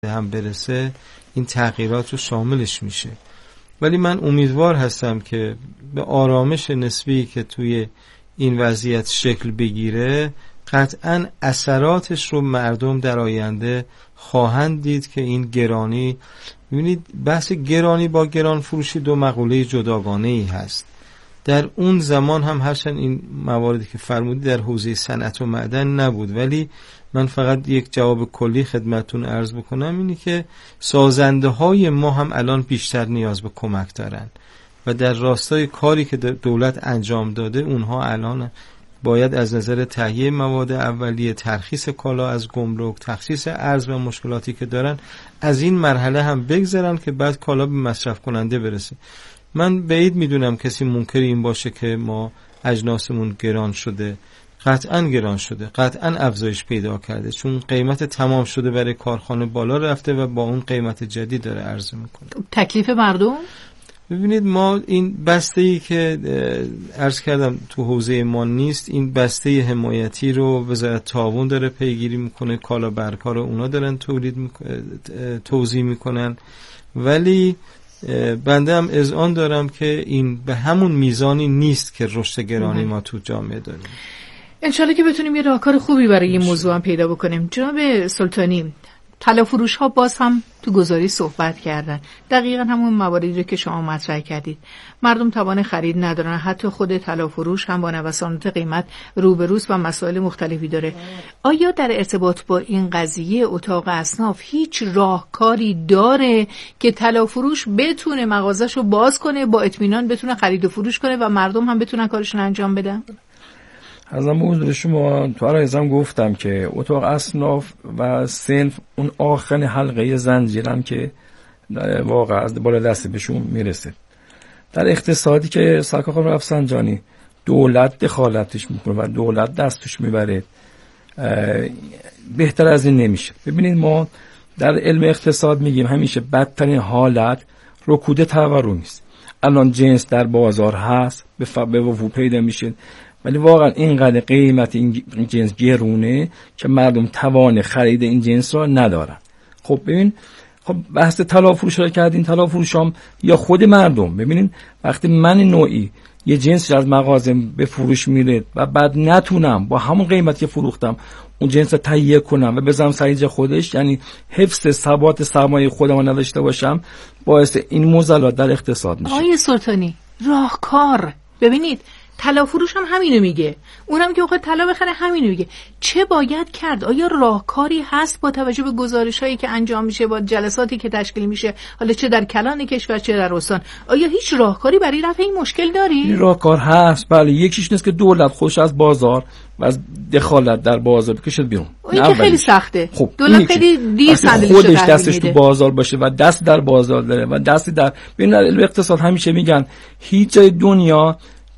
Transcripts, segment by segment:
هم برسه این تغییرات رو شاملش میشه. ولی من امیدوار هستم که به آرامش نسبی که توی این وضعیت شکل بگیره قطعاً اثراتش رو مردم در آینده خواهند دید که این گرانی، ببینید بحث گرانی با گران فروشی دو مقوله جداگانه ای هست. در اون زمان هم هرچند این مواردی که فرمودی در حوزه صنعت و معدن نبود، ولی من فقط یک جواب کلی خدمتون عرض بکنم، اینی که سازنده های ما هم الان بیشتر نیاز به کمک دارن و در راستای کاری که دولت انجام داده اونها الان باید از نظر تهیه مواد اولیه، ترخیص کالا از گمرک، تخصیص ارز و مشکلاتی که دارن از این مرحله هم بگذرن که بعد کالا به مصرف کننده برسه. من بعید میدونم کسی منکر این باشه که ما اجناسمون گران شده. قطعاً گران شده، قطعاً افزایش پیدا کرده، چون قیمت تمام شده برای کارخانه بالا رفته و با اون قیمت جدید داره عرضه میکنه. تکلیف مردم؟ ببینید ما این بسته‌ای که عرض کردم تو حوزه ما نیست، این بسته حمایتی رو وزارت تعاون داره پیگیری میکنه، کالا برکار اونا دارن توزیع میکنن، ولی بنده هم اذعان دارم که این به همون میزانی نیست که رشد گرانی ما تو جامعه داریم. انشالله که بتونیم یه راهکار خوبی برای این موضوع هم پیدا بکنیم. جناب سلطانی، طلافروش ها باز هم تو گزاری صحبت کردن، دقیقا همون مواردی رو که شما مطرح کردید. مردم توان خرید ندارن، حتی خود طلافروش هم با نوسانات قیمت روبروست و مسائل مختلفی داره. آیا در ارتباط با این قضیه اتاق اصناف هیچ راهکاری داره که طلافروش بتونه مغازه‌شو باز کنه، با اطمینان بتونه خرید و فروش کنه و مردم هم بتونن کارشون انجام بدن؟ از هم حضور شما تو عرضم گفتم که اتاق اصناف و صنف اون آخرین حلقه زنجیرن که واقعا از بالا دست بهشون میرسه. در اقتصادی که سرکار خانم رفسنجانی دولت دخالتش میکنه و دولت دستش میبره، بهتر از این نمیشه. ببینید ما در علم اقتصاد میگیم همیشه بدترین حالت رکود تورمی است. الان جنس در بازار هست، به وفور پیدا میشه، ولی واقعا اینقدر قیمت این جنس گرونه که مردم توان خرید این جنس را ندارن. خب ببین، خب بحث طلافروش رو کردین، طلافروش هم یا خود مردم. ببینین وقتی من نوعی یه جنس از مغازه به فروش میره و بعد نتونم با همون قیمتی که فروختم اون جنس رو تهیه کنم و بذارم سریع خودش، یعنی حفظ ثبات سرمایه خودم نداشته باشم، باعث این معضلات در اقتصاد میشه. آقای سلطانی، راهکار ببینید، طلافروش هم همینو میگه، اونم که بخواد طلا بخره همینو میگه. چه باید کرد؟ آیا راهکاری هست با توجه به گزارش‌هایی که انجام میشه، با جلساتی که تشکیل میشه، حالا چه در کلان کشور چه در استان؟ آیا هیچ راهکاری برای رفع این مشکل داری؟ این راهکار هست، بله. یکیش نیست که دولت خودش از بازار و از دخالت در بازار بکشه بیرون. این که خیلی سخته. خب دولت خیلی دیر صندلیشو خودش دستش تو بازار باشه و دست در بازار داره و دستی در ببین اقتصاد همیشه میگن هیچ جای دنیا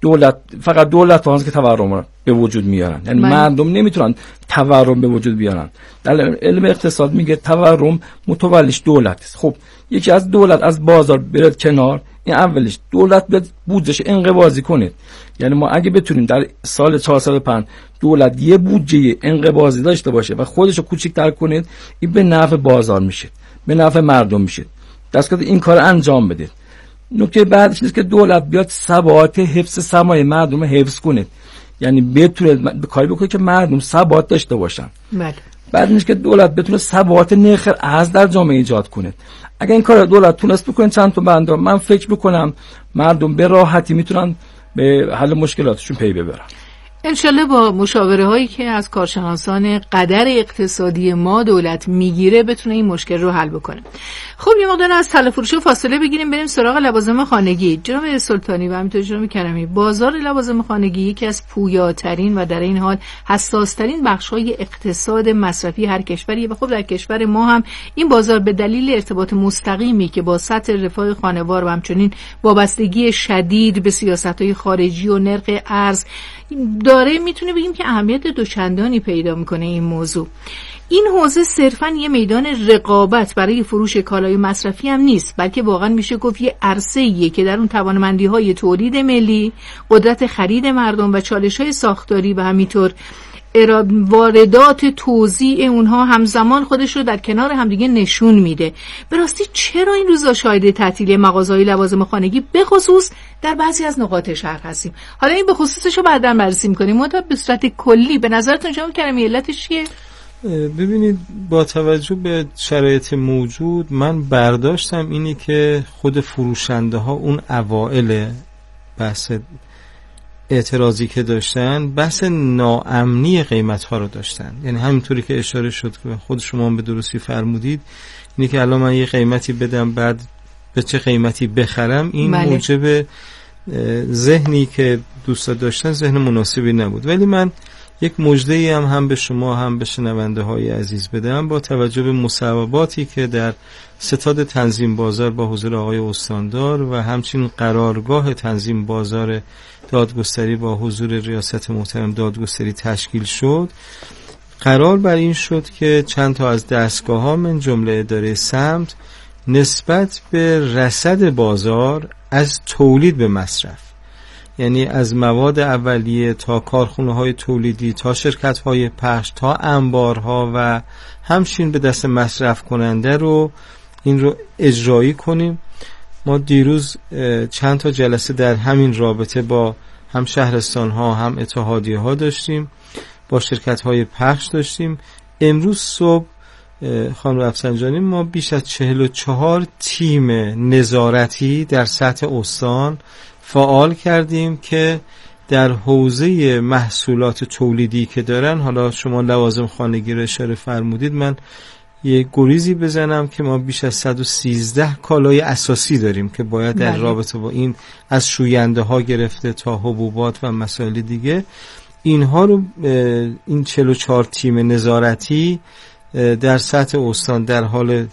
فقط دولت هاست که تورم به وجود میارن، یعنی مردم نمیتونن تورم به وجود بیارن. در علم اقتصاد میگه تورم متولیش دولت است. خب یکی از دولت از بازار برد کنار، این اولش دولت به بودجهش انقباضی کنه. یعنی ما اگه بتونیم در سال 405 دولت یه بودجه انقباضی داشته باشه و خودش رو کوچیک‌تر کنه، این به نفع بازار میشه، به نفع مردم میشه. دست کنید این کار انجام بدید. نکته بعدش اینه که دولت بیاد ثبات حفظ سرمایه مردم رو حفظ کنه، یعنی بتونه به کاری بکنه که مردم ثبات داشته باشن. بله. بعد اینه که دولت بتونه ثبات نرخ ارز در جامعه ایجاد کنه. اگه این کار دولت تونست بکنه چند تا بند، من فکر میکنم مردم به راحتی میتونن به حل مشکلاتشون پی ببرن. انشالله با مشاوره هایی که از کارشناسان قدر اقتصادی ما دولت میگیره بتونه این مشکل رو حل بکنه. خب یه مقدار از طلافروشی فاصله بگیریم، بریم سراغ لوازم خانگی. جناب سلطانی و همینطور جناب کرمی، بازار لوازم خانگی یکی از پویاترین و در این حال حساس‌ترین بخش‌های اقتصاد مصرفی هر کشوری و خب در کشور ما هم این بازار به دلیل ارتباط مستقیمی که با سطح رفاه خانوار و همچنین وابستگی شدید به سیاست‌های خارجی و نرخ ارز داره، میتونه بگیم که اهمیت دوچندانی پیدا میکنه این موضوع. این حوزه صرفاً یه میدان رقابت برای فروش کالای مصرفی هم نیست، بلکه واقعاً میشه گفت یه عرصه‌ایه که در اون توانمندی‌های تولید ملی، قدرت خرید مردم و چالش‌های ساختاری و همینطور واردات توزیع اونها همزمان خودش رو در کنار همدیگه نشون میده. به راستی چرا این روزا شاهد تعطیلی مغازه‌های لوازم خانگی به خصوص در بعضی از نقاط شهر هستیم؟ حالا این به خصوصش رو بعداً بررسی می‌کنیم. منتها به صورت کلی به نظرتون جمع کردم علتش چیه؟ ببینید، با توجه به شرایط موجود من برداشتم اینی که خود فروشنده ها اون اوائل بحث اعتراضی که داشتن، بحث ناامنی قیمت ها رو داشتن. یعنی همینطوری که اشاره شد که خود شما به درستی فرمودید، اینی که الان من یه قیمتی بدم بعد به چه قیمتی بخرم، این موجب ذهنی که دوست داشتن ذهن مناسبی نبود. ولی من یک مژده‌ای هم به شما هم به شنونده های عزیز بدم. با توجه به مصوباتی که در ستاد تنظیم بازار با حضور آقای استاندار و همچنین قرارگاه تنظیم بازار دادگستری با حضور ریاست محترم دادگستری تشکیل شد، قرار بر این شد که چند تا از دستگاه ها من جمله اداره سمت نسبت به رصد بازار از تولید به مصرف، یعنی از مواد اولیه تا کارخونه های تولیدی تا شرکت های پخش تا انبارها و همچنین به دست مصرف کننده رو این رو اجرایی کنیم. ما دیروز چند تا جلسه در همین رابطه با هم شهرستان ها هم اتحادیه ها داشتیم، با شرکت های پخش داشتیم. امروز صبح خانم رفسنجانی ما بیش از 44 تیم نظارتی در سطح استان فعال کردیم که در حوزه محصولات تولیدی که دارن، حالا شما لوازم خانگی رو اشاره فرمودید، من یه گریزی بزنم که ما بیش از 113 کالای اساسی داریم که باید در رابطه با این از شوینده ها گرفته تا حبوبات و مسائل دیگه، اینها رو این 44 تیم نظارتی در سطح استان در حال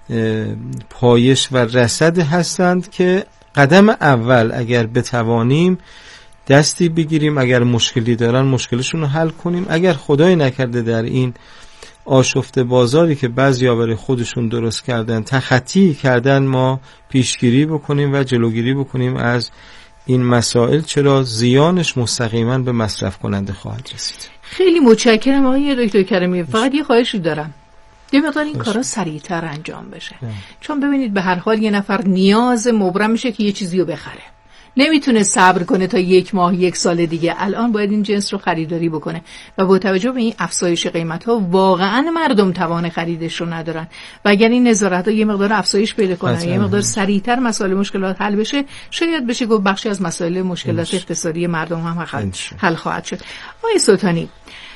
پایش و رصد هستند که قدم اول اگر بتوانیم دستی بگیریم، اگر مشکلی دارن مشکلشون رو حل کنیم، اگر خدای نکرده در این آشفته بازاری که بعضیا برای خودشون درست کردن تخطی کردن، ما پیشگیری بکنیم و جلوگیری بکنیم از این مسائل، چرا زیانش مستقیما به مصرف کننده خواهد رسید. خیلی متشکرم آقای دکتر کریمی. فقط یه خواهشی دارم، یه مقدار این کارا سریعتر انجام بشه. چون ببینید به هر حال یه نفر نیاز مبرم میشه که یه چیزی رو بخره، نمیتونه صبر کنه تا 1 ماه 1 سال دیگه. الان باید این جنس رو خریداری بکنه و با توجه به این افزایش قیمت ها واقعا مردم توان خریدش رو ندارن و اگر این نظارت ها یه مقدار افزایش پیدا کنن، یه مقدار سریعتر مسائل مشکلات حل بشه، شاید بشه گفت بخشی از مسائل مشکلات اقتصادی مردم هم حل خواهد شد. آقای سلطانی،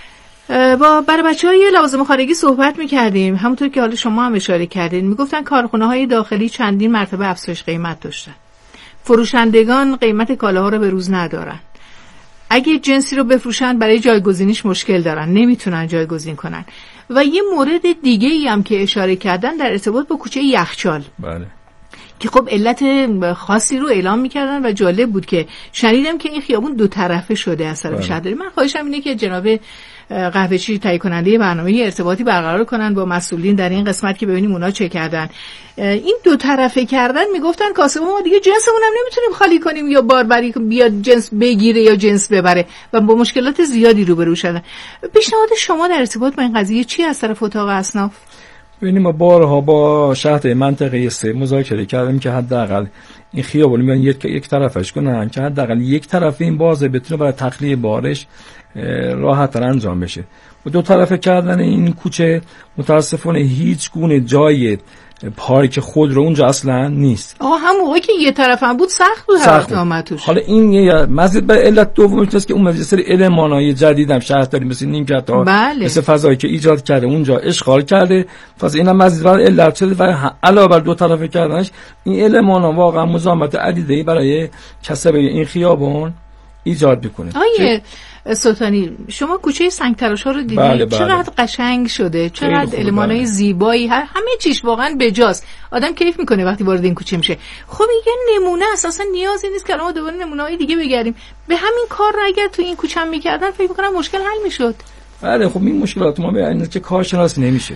برای بچه‌های لوازم خانگی صحبت می‌کردیم، همونطور که حالا شما هم اشاره کردین، میگفتن کارخونه‌های داخلی چندین مرتبه افزایش قیمت داشتن، فروشندگان قیمت کالاها رو به روز ندارن، اگه جنسی رو بفروشن برای جایگزینیش مشکل دارن، نمیتونن جایگزین کنن. و یه مورد دیگه‌ای هم که اشاره کردن در ارتباط با کوچه یخچال، بله، که خب علت خاصی رو اعلام میکردن و جالب بود که شنیدم که این خیابون 2 طرفه شده از طرف شهرداری. من خواهشم اینه که جناب قهوه‌چی تهیه کننده برنامه ارتباطی برقرار کنن با مسئولین در این قسمت که ببینیم اونا چه کردن. این 2 طرفه کردن میگفتن کاسبه ما دیگه جنسمون هم نمیتونیم خالی کنیم یا باربری بیاد جنس بگیره یا جنس ببره و با مشکلات زیادی روبرو شدن. پیشنهاد شما در ارتباط با این قضیه چی از طرف اتاق اصناف؟ ببینیم ما بارها با شهر منطقه 3 مذاکره کردیم که حداقل این خیابون میان یک طرفش کنن که حداقل یک طرف این بازه بتونه برای تخلیه بارش راحت‌تر انجام بشه. و 2 طرفه کردن این کوچه متاسفانه هیچ گونه جای پارک خود رو اونجا اصلا نیست. هم موقعی که یه طرف هم بود سخت بود اقامت توش. حالا این یه مزید به علت دومش هست که اون مزید سری المانای جدیدم شهرداری مثل نیمکت‌ها، مثل فضایی که ایجاد کرده اونجا اشغال کرده. پس اینم مزید بر علت شده و علاوه بر 2 طرفه کردنش این المانا واقعا مزاحمت عدیده‌ای برای کسب این خیابون ایجاد میکنه. سلطانی، شما کوچه سنگ تراش ها رو دیدید؟ بله. چقدر قشنگ شده، چقدر المانای زیبایی، همه چیش واقعا بجاست، آدم کیف میکنه وقتی وارد این کوچه میشه. خب این نمونه اساسا نیازی نیست که ما دوباره نمونه‌های دیگه بگیریم. به همین کار رو اگر تو این کوچه هم میکردن فکر میکنم مشکل حل میشد. بله، خب این مشکلات ما به این که کارشناس نمیشه.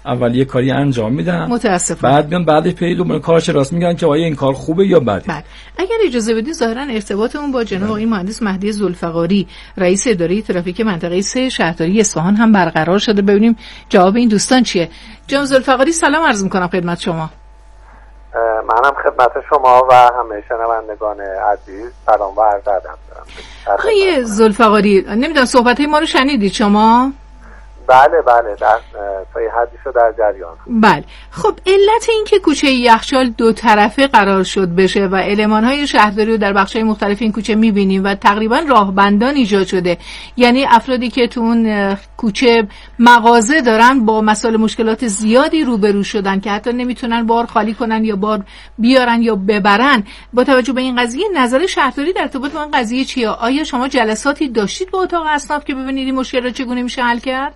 اول یه کاری انجام میدن، متاسفانه بعد میان بعدش پی دنبال کارش راست میگن که آیا این کار خوبه یا بده. بله. اگر اجازه بدید ظاهرا ارتباطمون با جناب آقای مهندس مهدی ذوالفقاری رئیس اداره ترافیک منطقه 3 شهرداری اصفهان هم برقرار شده. ببینیم جواب این دوستان چیه. جناب ذوالفقاری سلام عرض می‌کنم خدمت شما. منم خدمت شما و همه شنوندگان عزیز سلام و عرض ادب دارم. آقای ذوالفقاری نمیدونم صحبت‌های ما رو شنیدید شما؟ بله در تا یه حدیشو در جریان. بله. خب علت این که کوچه یخچال دو طرفه قرار شد بشه و المان‌های شهرداری رو در بخش‌های مختلف این کوچه می‌بینیم و تقریبا راهبندان ایجاد شده، یعنی افرادی که تو اون کوچه مغازه دارن با مسائل مشکلات زیادی روبرو شدن که حتی نمیتونن بار خالی کنن یا بار بیارن یا ببرن. با توجه به این قضیه نظر شهرداری در ارتباط با این قضیه چیه؟ آیا شما جلساتی داشتید با اتاق اصناف که ببینید این مشکل رو چگونه میشه حل کرد؟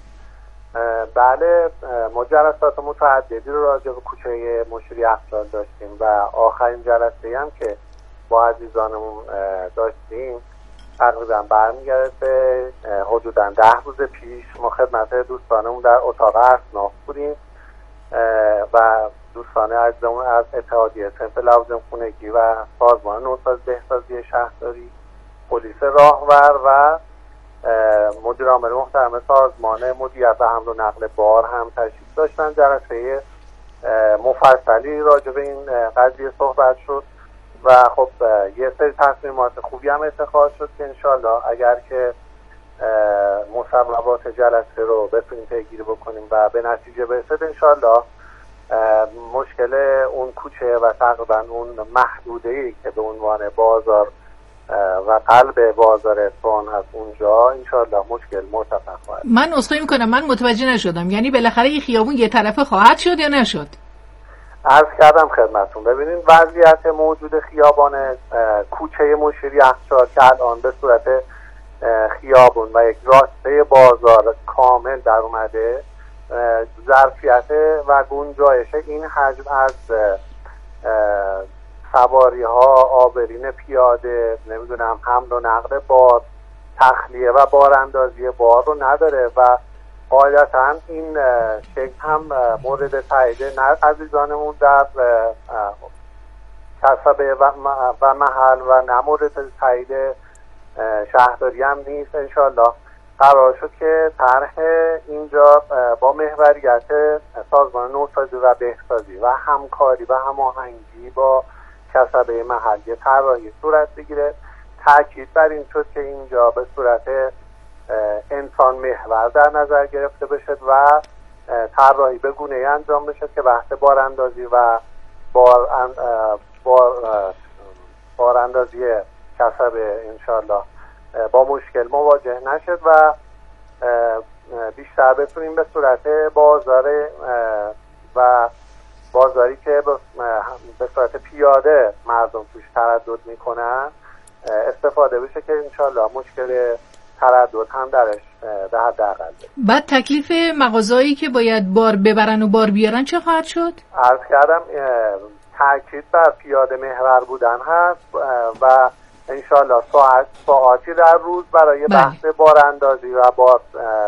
بله، ما جلسات متعددی رو راجع به کوچه مشیری یخچال داشتیم و آخرین جلسه‌ای هم که با عزیزانمون داشتیم تقریبا برمیگرده به حدوداً 10 روز پیش. ما خدمت دوستانمون در اتاق اصناف بودیم و دوستان عزیزمون از اتحادیه صنف لوازم خونگی و سازمان نوساز بهسازی شهرداری، پلیس راهور و مدیر عامل محترم سازمان مدیریت و حمل و نقل بار هم تشریف داشتن. جلسه مفصلی راجع به این قضیه صحبت شد و خب یه سری تصمیمات خوبی هم اتخاذ شد که انشالله اگر که مصوبات جلسه رو بتونیم پیگیری بکنیم و به نتیجه برسد انشالله مشکل اون کوچه و تقریبا اون محدوده‌ای که به عنوان بازار و قلب بازار اصفهان هست اونجا انشالله مشکل مرتفع خواهد. من عذرخواهی میکنم من متوجه نشدم، یعنی بالاخره این خیابون یه طرفه خواهد شد یا نشد؟ عرض کردم خدمتتون ببینید وضعیت موجود خیابان کوچه مشیری یخچال که الان به صورت خیابون و یک راسته بازار کامل در اومده، ظرفیت و گنجایش این حجم از سواری ها، آبرین پیاده، نمیدونم حمل و نقل بار، تخلیه و باراندازی بار رو نداره و قاعدتا این شکل هم مورد تایید نه عزیزانمون در کسبه و محل و نه مورد تایید شهرداری هم نیست. انشالله قرار شد که طرح اینجا با محوریت سازمان نوسازی و بهسازی و همکاری و هماهنگی با کسبه محلی طراحی صورت بگیره. تاکید بر این شد که اینجا به صورت انسان محور در نظر گرفته بشه و طراحی به گونه‌ای انجام بشه که بحث باراندازی و باراندازی کسبه انشالله با مشکل مواجه نشد و بیشتر بتونیم به صورت بازاری که به صورت پیاده مردم توش تردد میکنن استفاده بشه که انشالله مشکل تردد هم درش به حداقل. بعد تکلیف مغازه‌ای که باید بار ببرن و بار بیارن چه خواهد شد؟ عرض کردم تاکید بر پیاده محور بودن هست و انشالله ساعتی در روز برای بحث باراندازی و بار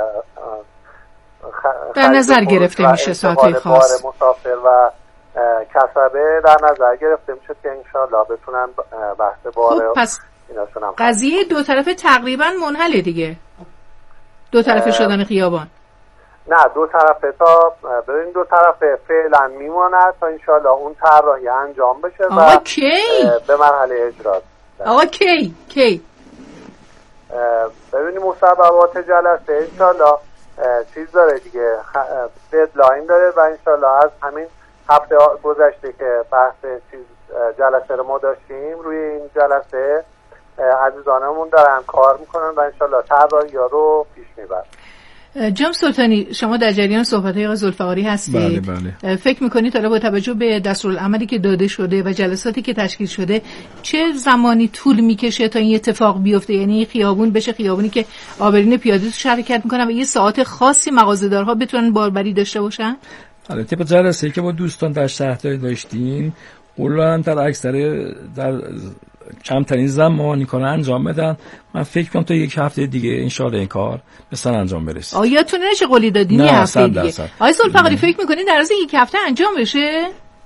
در نظر گرفته میشه ساعتی خاص بار مسافر و کسبه در نظر گرفته میشه که انشالله بتونن بحث بار. خب پس قضیه دو طرفه تقریبا منحله دیگه، دو طرفه شدن خیابان. نه دو طرفه تا ببین دو طرفه فعلا میماند تا انشالله اون طراحی انجام بشه و به مرحله اجرا. آقا کی ببینیم مصوبات جلسه انشالله چیز داره دیگه، ددلاین داره و انشالله از همین هفته گذشته که بحث جلسه رو ما داشتیم روی این جلسه عزیزانمون دارن کار میکنن و انشالله طراحی ها رو پیش میبرن. جناب سلطانی شما در جریان صحبت‌های آقای ذوالفقاری هستید. بله. فکر می‌کنید حالا با توجه به دستورالعملی که داده شده و جلساتی که تشکیل شده چه زمانی طول میکشه تا این اتفاق بیفته؟ یعنی خیابون بشه خیابونی که آبرین پیاده توش حرکت میکنن و یه ساعت خاصی مغازه‌دارها بتونن باربری داشته باشن؟ البته با جلسه‌ای که با دوستان در شهرداری داشتیم قولن در اکثر در کمترین زمان این کار انجام بدن. من فکر کنم تا یک هفته دیگه انشالله این کار به سر انجام برسه. آیاتون نشه قولی دادین یه هفته دیگه. آقای ذوالفقاری فکر میکنین در از یک هفته انجام بشه؟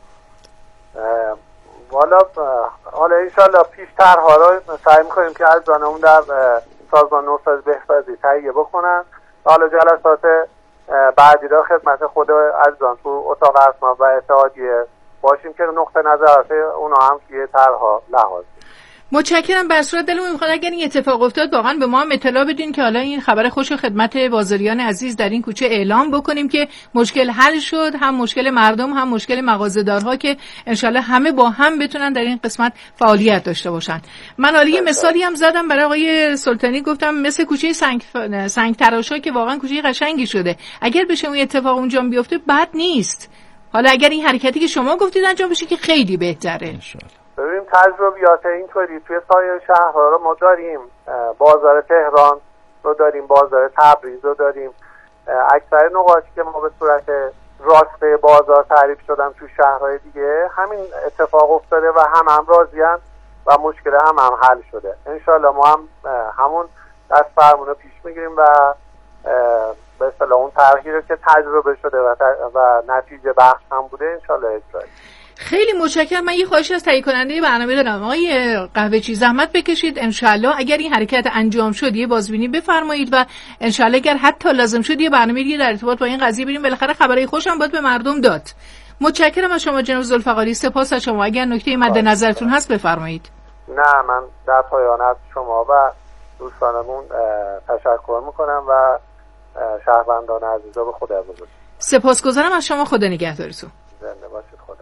حالا انشالله پیشترها رو سعی میکنیم که عزیزانمون در سازمان نوسازی بهسازی تهیه بکنن. حالا جلسات بعدی را خدمت خود عزیزان تو اتاق اسناد و اتحادیه باشیم که نقطه نظرات اونا هم یه طرح‌ها لحاظ. متشکرم. بر صورت دلمون میخواد اگر این اتفاق افتاد واقعا به ما هم اطلاع بدین که حالا این خبر خوش خدمت بازاریان عزیز در این کوچه اعلام بکنیم که مشکل حل شد، هم مشکل مردم هم مشکل مغازه‌دارها، که انشالله همه با هم بتونن در این قسمت فعالیت داشته باشن. من حالا یه مثالی هم زدم برای آقای سلطانی، گفتم مثل کوچه سنگ تراشا که واقعا کوچه قشنگی شده، اگر بشه اون اتفاق اونجا بیفته بد نیست. حالا اگر این حرکتی که شما گفتید انجام بشه که خیلی بهتره. انشالله. ببینیم تجربیات اینطوری توی سایر شهرها رو ما داریم. بازار تهران رو داریم، بازار تبریز رو داریم. اکثر نقاطی که ما به صورت راسته بازار تعریف شدن تو شهرهای دیگه همین اتفاق افتاده و هم راضی‌اند و مشکل هم حل شده. انشالله ما هم همون دست فرمون رو پیش میگیریم و به اصطلاح اون طرحی رو که تجربه شده و نتیجه بخش هم بوده انشالله اجرایی. خیلی متشکرم. من یه خواهش از تهیه کننده برنامه دارم. آقای قهوه‌چی زحمت بکشید انشالله اگر این حرکت انجام شد یه بازبینی بفرمایید و انشالله اگر حتی لازم شد یه برنامه دیگه در ارتباط با این قضیه بریم. بالاخره خبرای خوش هم باید به مردم داد. متشکرم از شما جناب ذوالفقاری. سپاس از شما. اگر نکته مد نظرتون هست بفرمایید. نه، من در پایان از شما و دوستانمون تشکر میکنم و شهروندان عزیزا به خدا بزرگ. سپاسگزارم از شما. خدا نگهدارتون. زنده باشید. خدا.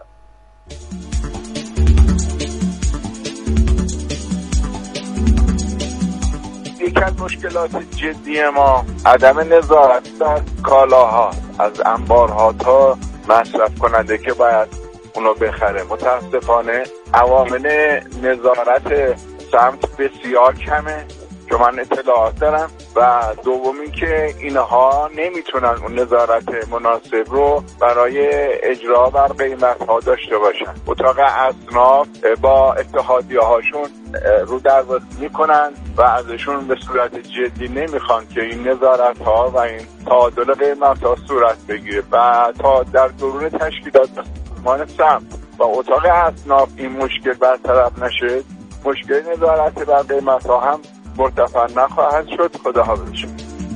یکی از مشکلات جدی ما عدم نظارت بر کالاها از انبارها تا مصرف کننده که باید اونو بخره. متاسفانه عوامل نظارت سمت بسیار کمه که من اطلاعات دارم و دومی که اینها نمیتونن اون نظارت مناسب رو برای اجرا بر قیمت ها داشته باشن. اتاق اصناف با اتحادیه هاشون رو دروازه میکنن و ازشون به صورت جدی نمیخوان که این نظارت ها و این تعادل قیمت ها صورت بگیره و تا در درون تشکیلات سازمان سمت و اتاق اصناف این مشکل برطرف نشه، مشکل نظارت بر قیمت ها هم مرتفع نخواهد شد. خدا حافظ.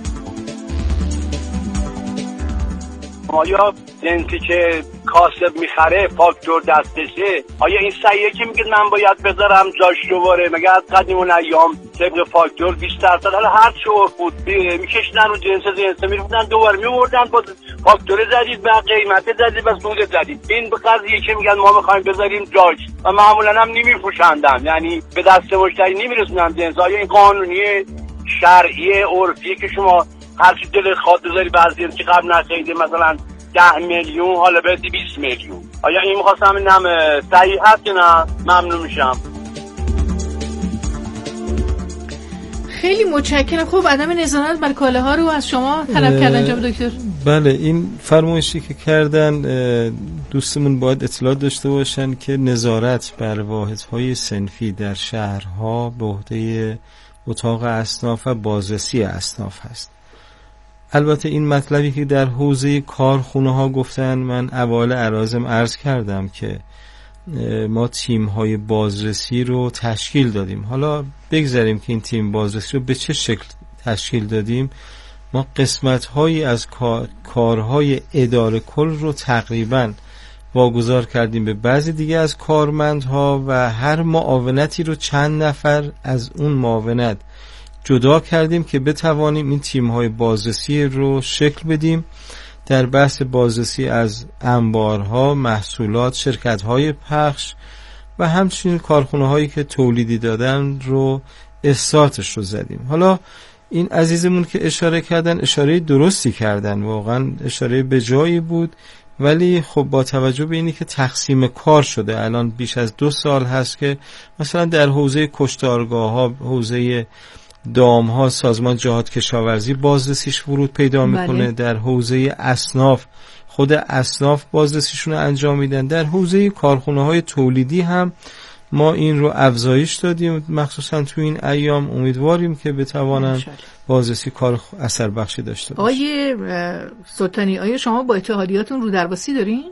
آیا جنسی که کاسب میخره فاکتور دستشه؟ آیا این صحیحه که میگه من باید بذارم جاش دوباره؟ مگه از قدیم اون ایام طبق فاکتور 20% حالا هر چه بود میکشیدن و جنس میرفتن دوباره میوردن با فاکتور جدید و قیمت جدید و سود جدید. این قضیه که میگن ما میخوایم بذاریم جاش و معمولا هم نمیفروشندن، یعنی به دست مشتری نمیرسونن جنس. آیا این قانونی شرعی عرفی که شما هر چی دل خواد بذاری بعضی که قبل نخریده مثلا 10 میلیون حالا به 20 میلیون، آیا این می‌خواستم اینم صحیح هست که نه؟ ممنون میشم. خیلی متشکرم. خب عدم نظارت بر کالاها رو از شما طلب کردن جناب دکتر. بله، این فرمایشی که کردن دوستمون باید اطلاع داشته باشن که نظارت بر واحدهای صنفی در شهرها به عهده اتاق اصناف و بازرسی اصناف هست. البته این مطلبی که در حوزه کارخونه ها گفتن، من اوایل عرضم عرض کردم که ما تیم های بازرسی رو تشکیل دادیم. حالا بگذاریم که این تیم بازرسی رو به چه شکل تشکیل دادیم. ما قسمت هایی از کارهای اداره کل رو تقریبا واگذار کردیم به بعضی دیگه از کارمندها و هر معاونتی رو چند نفر از اون معاونت جدا کردیم که بتوانیم این تیم‌های بازرسی رو شکل بدیم در بحث بازرسی از انبارها، محصولات، شرکت‌های پخش و همچنین کارخونه‌هایی که تولیدی دادن رو استارتش رو زدیم. حالا این عزیزمون که اشاره کردن اشاره درستی کردن، واقعا اشاره به جایی بود، ولی خب با توجه به اینی که تقسیم کار شده الان بیش از 2 سال هست که مثلا در حوزه کشتارگاه‌ها، حوزه دامها سازمان جهاد کشاورزی بازرسیش ورود پیدا میکنه. بله. در حوزه اصناف خود اصناف بازرسیشون رو انجام میدن. در حوزه کارخونه های تولیدی هم ما این رو افزایش دادیم مخصوصا تو این ایام. امیدواریم که بتوانن بازرسی کار اثر بخشی داشته باشه. آقای سلطانی، آیا شما با اتحادیاتون رو درباسی دارین؟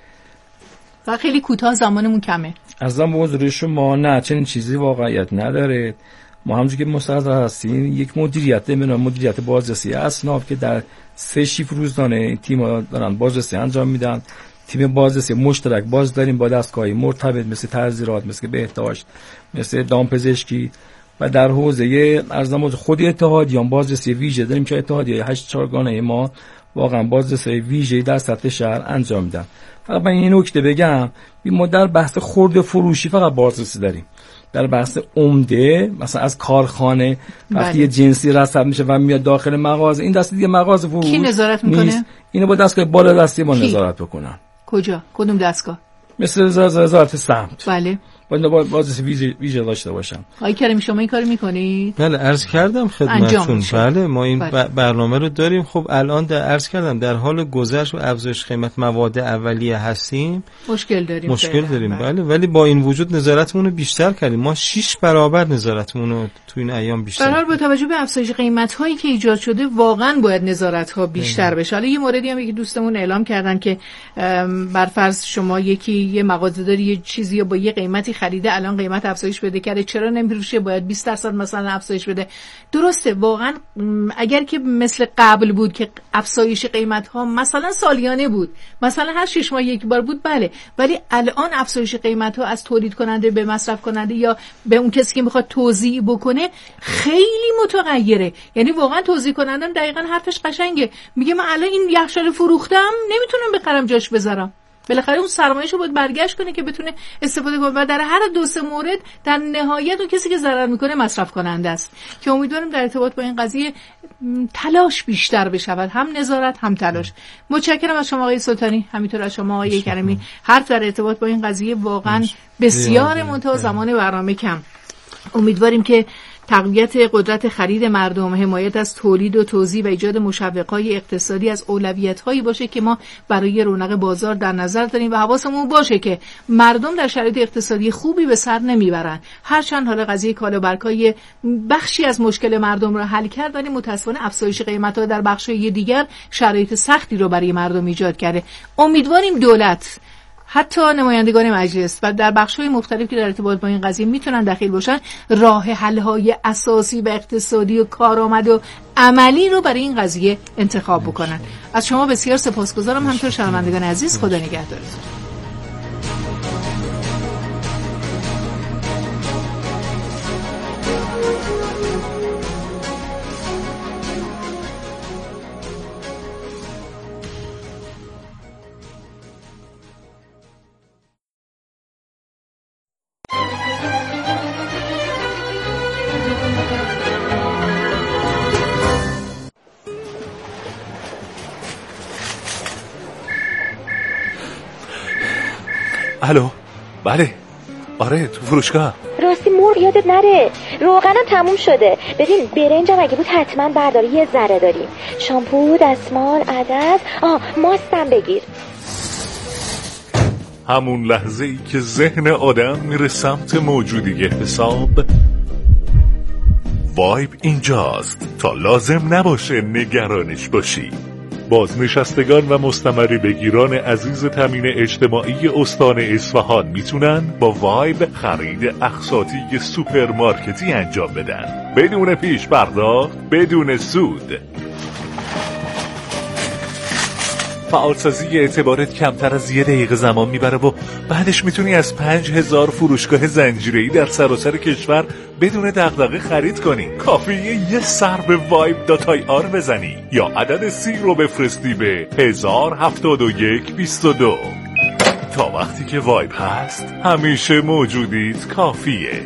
و خیلی کوتاه، زمانمون کمه. ازم به حضور شما نه، چنین چیزی واقعیت نداره. ما همونجوری که مستحضر هستیم یک مدیریت به نام مدیریت بازرسی اصناف که در 3 شیفت روزانه تیم دارن بازرسی انجام میدن. تیم بازرسی مشترک باز داریم با دستگاهی مرتبط مثل تزریقات، مثل بهداشت، مثل دامپزشکی و در حوزه ارزم خود اتحادیان بازرسی ویژه داریم که اتحادیه 8 چارگانه ما واقعا بازرسی ویژه در سطح شهر انجام میدن. فقط من این نکته بگم، ما در بحث خرده فروشی فقط بازرسی داریم. در بحث عمده مثلا از کارخانه وقتی یه جنسی رسد میشه و میاد داخل مغازه، این دسته دیگه مغازه فروش کی نظارت میکنه؟ اینو با دستگاه بالا دستی ما نظارت بکنن. کجا؟ کدوم دستگاه؟ مثل وزارت سمت. بله. باید بازرسی ویژه داشته باشم. آقای کریمی شما این کارو میکنید؟ بله عرض کردم خدمتتون. بله ما این برنامه رو داریم. خب الان عرض کردم در حال گذشت و افزایش قیمت مواد اولیه هستیم. مشکل داریم. بله ولی با این وجود نظارتمون رو بیشتر کردیم. ما 6 برابر نظارتمون رو تو این ایام بیشتر. برای با توجه به افزایش قیمت هایی که ایجاد شده واقعا باید نظارت ها بیشتر بشه. حالا یه موردی هم که دوستمون اعلام کردن که بر فرض شما یه مغازه داری یه چیزی با یه قیمتی خریده، الان قیمت افزایش بده کرده، چرا نمیفروشه؟ باید 20% مثلا افزایش بده. درسته، واقعا اگر که مثل قبل بود که افزایش قیمت ها مثلا سالیانه بود، مثلا هر 6 ماه یک بار بود، بله، ولی الان افزایش قیمت ها از تولید کننده به مصرف کننده یا به اون کسی که میخواد توزیع بکنه خیلی متغیره. یعنی واقعا توزیع کننده دقیقاً حرفش قشنگه، میگه من الان این یخچال فروختم نمیتونم بخرم جاش بذارم. بالاخره اون سرمایه‌شو باید برگشت کنه که بتونه استفاده کنه و در هر 2-3 مورد در نهایت اون کسی که ضرر میکنه مصرف کننده است. که امیدواریم در ارتباط با این قضیه تلاش بیشتر بشود، هم نظارت هم تلاش. متشکرم از شما آقای سلطانی، همینطور از شما آقای کریمی. حرف در ارتباط با این قضیه واقعا بسیار منتها زمان برنامه کم. امیدواریم که تقویت قدرت خرید مردم، حمایت از تولید و توزیع و ایجاد مشوق‌های اقتصادی از اولویت‌هایی باشه که ما برای رونق بازار در نظر داریم و حواسمون باشه که مردم در شرایط اقتصادی خوبی به سر نمیبرن. هرچند حالا قضیه کالابرکای بخشی از مشکل مردم رو حل کرد، ولی متأسفانه افزایش قیمت‌ها در بخش‌های دیگر شرایط سختی رو برای مردم ایجاد کرده. امیدواریم دولت، حتی نمایندگان مجلس و در بخش‌های مختلفی که در ارتباط با این قضیه میتونن دخیل باشن، راه حل‌های اساسی و اقتصادی و کارآمد و عملی رو برای این قضیه انتخاب بکنن. از شما بسیار سپاسگزارم، همینطور شنوندگان عزیز. خدا نگهدارتون. الو، بله، آره تو فروشگاه. راستی مرغ یادت نره، روغنم تموم شده. ببین برنجم اگه بود حتما بردار، یه ذره داریم. شامپو، دستمال، عدس، ماستم بگیر. همون لحظه ای که ذهن آدم میره سمت موجودی حساب، وایب اینجاست تا لازم نباشه نگرانش باشی. بازنشستگان و مستمری بگیران عزیز تامین اجتماعی استان اصفهان میتونن با وایب خرید اقساطی سوپرمارکتی انجام بدن بدون پیش پرداخت، بدون سود. فعالسازی اعتبارت کمتر از 1 دقیقه زمان میبره و بعدش میتونی از 5000 فروشگاه زنجیره‌ای در سراسر کشور بدون دغدغه خرید کنی. کافیه یه سر به vibe.ir بزنی یا عدد 30 رو بفرستی به 107122. تا وقتی که وایب هست همیشه موجودیت کافیه.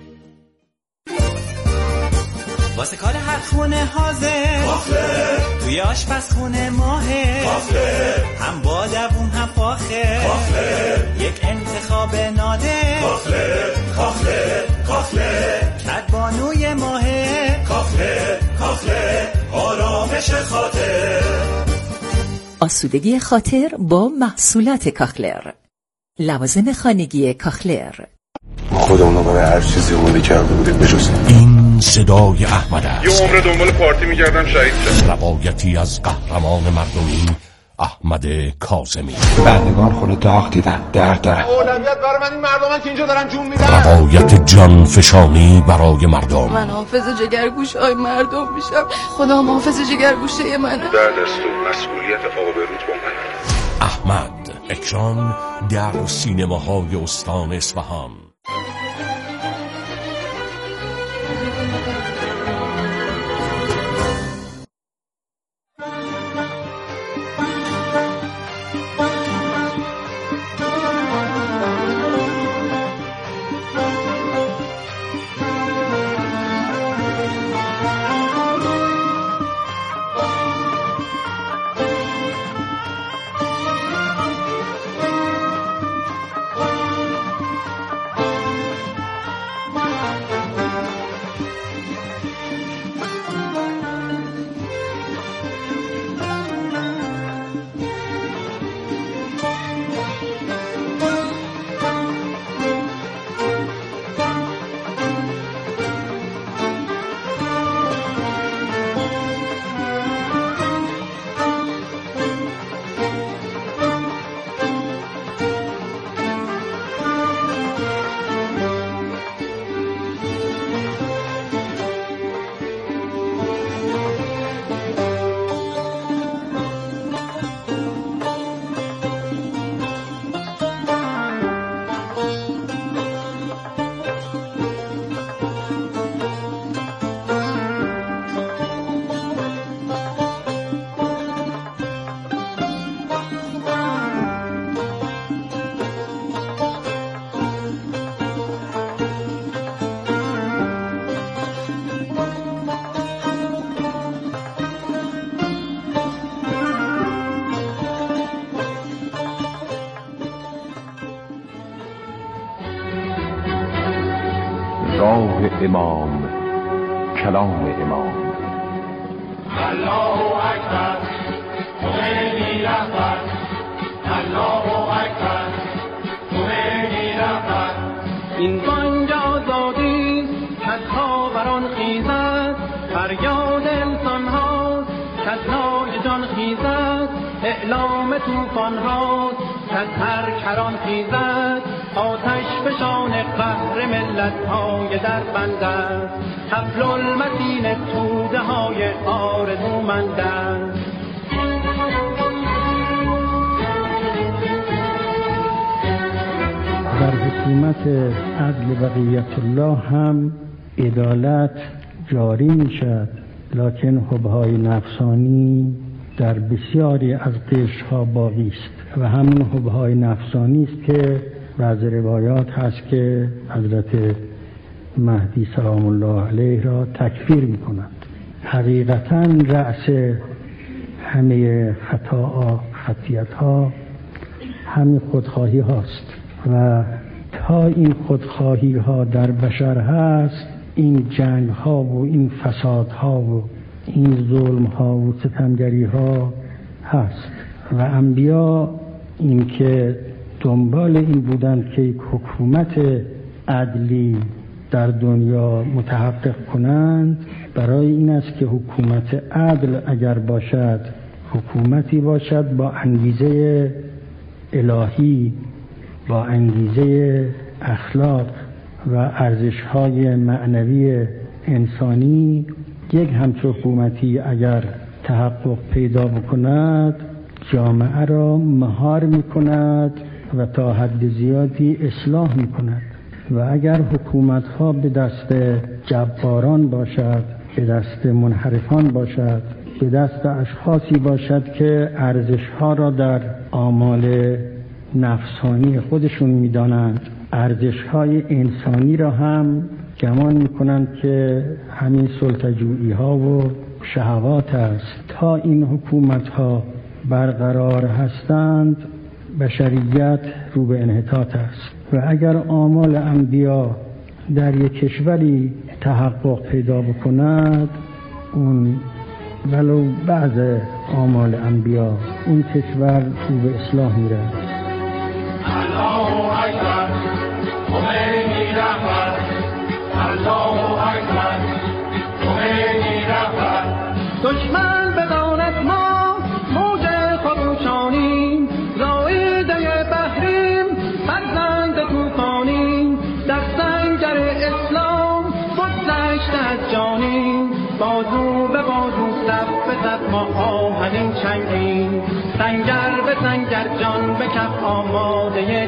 واسه کار هر خونه حاضر کافه، توی آشپزخونه ماهه کافه، هم با دوون هم فاخر کافه، یک انتخاب نادر کافه کافه کافه، کدبانوی ماهه کافه کافه، آرامش خاطر. آسودگی خاطر با محصولات کاخلر. لوازم خانگی کاخلر. خودمون برای هر چیزی اومده کرده بودیم بجز این صدای احمد است. یه عمر دنبال پارتی می‌کردم شهید شدم. روایتی از قهرمان مردمی احمد کاظمی. بندگان خونه داغ دیدن، درد دارن. اولویت برای من این مردمن که اینجا دارن جون میدن. روایت جان فشانی برای مردم. من حافظ جگرگوشه‌های مردم میشم. خدا حافظ جگرگوشه منه. در دستور مسئولیت آبروت با من. احمد اکران در سینماهای استان اصفهان. راه امام، کلام امام. الله اکبر، خمینی رهبر. الله اکبر، خمینی رهبر. این بانگ آزادی کز ها بران خیزد، فریاد انسان هاست کز نای جان خیزد، اعلام توفان هاست کز هر کران خیزد، آتش فشان قهر ملت های در بند است، حبل المتین توده های آرزومند است. در حکومت عدل بقیت الله هم عدالت جاری می شد، لکن حبهای نفسانی در بسیاری از قشرها باقی است و همین حبهای نفسانی است که بعض روایات هست که حضرت مهدی سلام الله علیه را تکفیر می کند. حقیقتاً رأس همه خطیت ها همین خودخواهی هاست و تا این خودخواهی ها در بشر هست، این جنگ ها و این فساد ها و این ظلم ها و ستمگری ها هست و انبیا این که دنبال این بودند که یک حکومت عدلی در دنیا متحقق کنند. برای این است که حکومت عدل اگر باشد، حکومتی باشد با انگیزه الهی، با انگیزه اخلاق و ارزش‌های معنوی انسانی، یک همچون حکومتی اگر تحقق پیدا بکند، جامعه را مهار می‌کند و تا حد زیادی اصلاح می‌کند. و اگر حکومت‌ها به دست جباران باشد، به دست منحرفان باشد، به دست اشخاصی باشد که ارزش‌ها را در آمال نفسانی خودشون می‌دانند، ارزش‌های انسانی را هم گمان می‌کنند که همین سلطه‌جویی‌ها و شهوات است. تا این حکومت‌ها برقرار هستند، بشریت رو به انحطاط است و اگر آمال انبیا در یک کشوری تحقق پیدا بکند، اون ولو بعض آمال انبیا، اون کشور رو به اصلاح میره. الله اکبر، خمینی بازو به بازو صف به صف ما آهنین چنگیم، سنگر به سنگر جان به کف آماده